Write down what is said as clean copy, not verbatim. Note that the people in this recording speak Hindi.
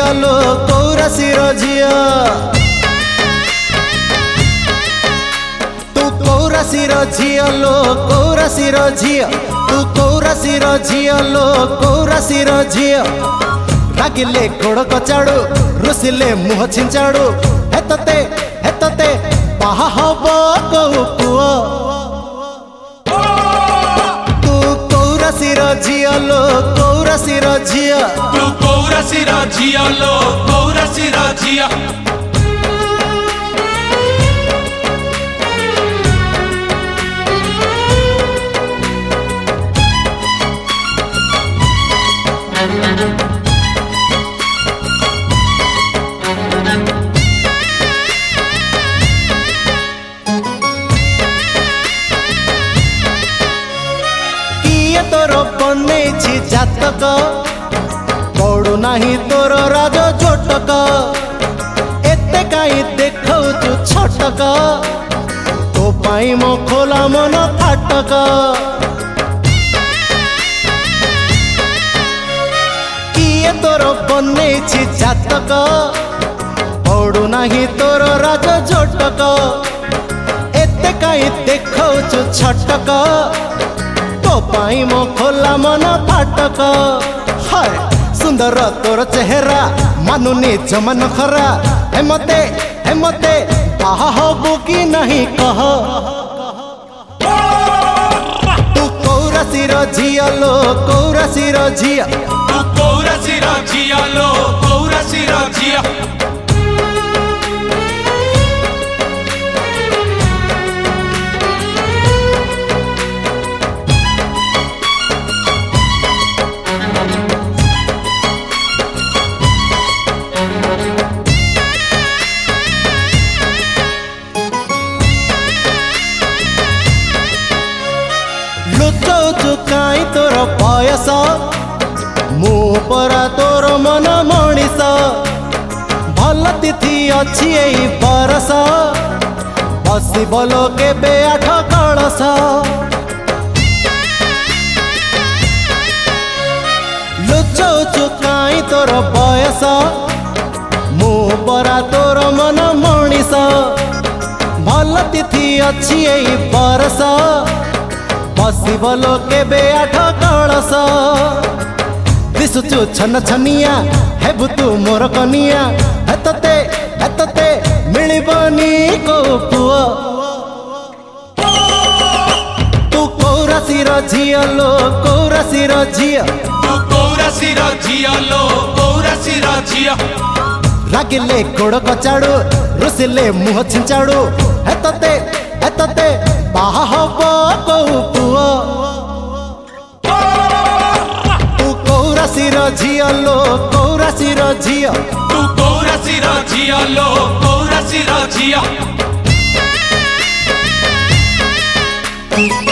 झिया लो कौरासीर झिया तू कौरासीर झिया लो कौरासीर झिया तू कौरासीर झिया लो कौरासीर झिया रागिले गोड़ कचाड़ू रुसिले मुह छिंचाड़ू हेतते बाहा हब कौ पुआ तू कौरासीर झिया लो कौरासीर झिया तू कौरासीर झिया लो कौरासीर झिया तोर बने जातक पड़ू नाही तोर राज जोटक एते कहीं देखु छटक तो पाई मो खोला मन फाटक किए तोर बने जातक पड़ू नाही तोर राज जोटक एते कहीं देखु छटक पाई मो खोला मन फाटक हाय सुंदर तोर चेहरा मानुनी जमन खरा हे मते बाहा हबू कि नहीं कह तू कौरासीर झिया लो कौरासीर झिया तू कौरासीर झिया लो कौरासीर झिया काई तोर बयस मु परा तोर मन मनीष भल तिथि अच्छी एई बरस बसी बोलो के आठ कलश लुचौचु काई तोर बयस मु परा तोर मन मनीष भल तिथि अच्छी एई बरस बसी बोलो के आठ कलश दिशुचु छन छनिया हेबु तू मोर कनिया हेतते मिलबनी को पुआ तू कौरासीर झिया लो कौरासीर झिया तू कौरासीर झिया लो कौरासीर झिया रागिले गोड़ कचाड़ू रुसिले मुह छिंचाड़ू हेतते बाहा हब कौ पुआ तू कौरासीर झिया लो कौरासीर झिया तू कौरासीर झिया लो कौरासीर झिया।